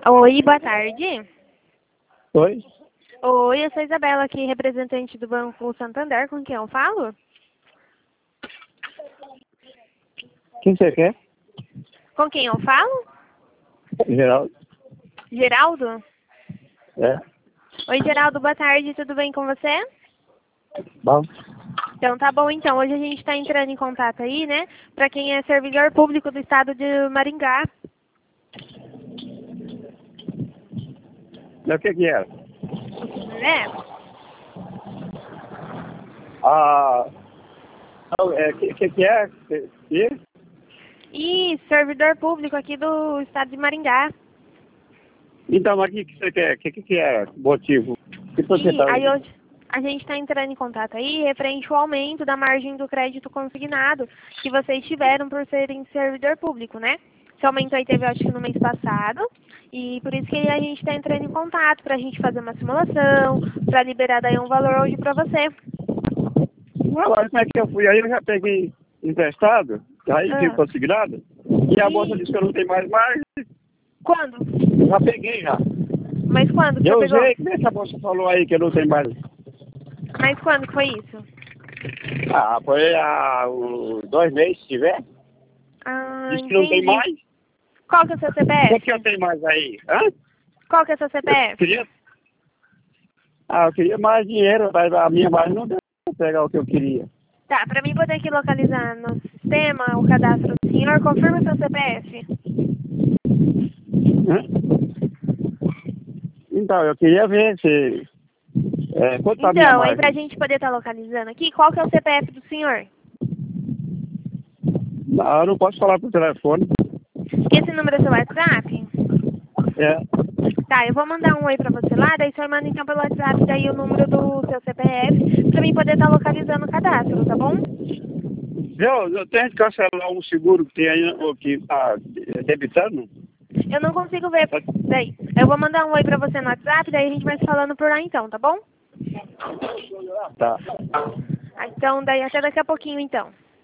Oi, boa tarde. Oi? Oi, eu sou a Isabela aqui, representante do Banco Santander, com quem eu falo? Quem você quer? Com quem eu falo? Geraldo. Geraldo? É. Oi, Geraldo, boa tarde, tudo bem com você? Bom. Então tá bom, então. Hoje a gente está entrando em contato aí, né, para quem é servidor público do estado de Maringá. E o que é? Né? Ah, que é? Que? E servidor público aqui do estado de Maringá. Então, mas o que você quer? O que é o motivo? Que você E tá aí aí? hoje a gente está entrando em contato aí referente ao aumento da margem do crédito consignado que vocês tiveram por serem servidor público, né? Esse aumento aí teve, acho que no mês passado, e por isso que a gente está entrando em contato para a gente fazer uma simulação, para liberar daí um valor hoje para você. Agora, como é que eu fui? Aí eu já peguei emprestado, aí fico Ah, consignado, e a moça e disse que eu não tenho mais margem, quando? eu já peguei já. Mas quando que você Eu pegou? usei, como é que a moça falou aí que eu não tenho mais? Mas quando que foi isso? Ah, foi há 2 meses, se tiver. Ah, Disse que não tem entendi. mais. Qual que é o seu O que eu CPF? tenho mais aí? Hã? Qual que é o seu Eu CPF? queria eu queria mais dinheiro, mas a minha margem não deu pra pegar o que eu queria. Tá, para mim poder aqui localizar no sistema o cadastro do senhor, confirma o seu CPF. Hã? Então, eu queria ver se... quanto tá a minha Então, aí pra margem? gente poder estar localizando aqui, qual que é o CPF do senhor? Não, eu não posso falar por telefone. Esse número é seu WhatsApp? É. Tá, eu vou mandar um oi pra você lá, daí o senhor manda então pelo WhatsApp daí o número do seu CPF pra mim poder estar localizando o cadastro, tá bom? Eu tenho que cancelar um seguro que tem aí, que tá debitando. Eu não consigo ver daí. Eu vou mandar um oi pra você no WhatsApp, daí a gente vai se falando por lá então, tá bom? Tá. Ah, então, daí até daqui a pouquinho então.